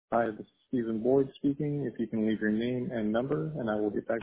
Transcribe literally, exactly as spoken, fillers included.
Hi, this is Stephen Boyd speaking. If you can leave your name and number, and I will get back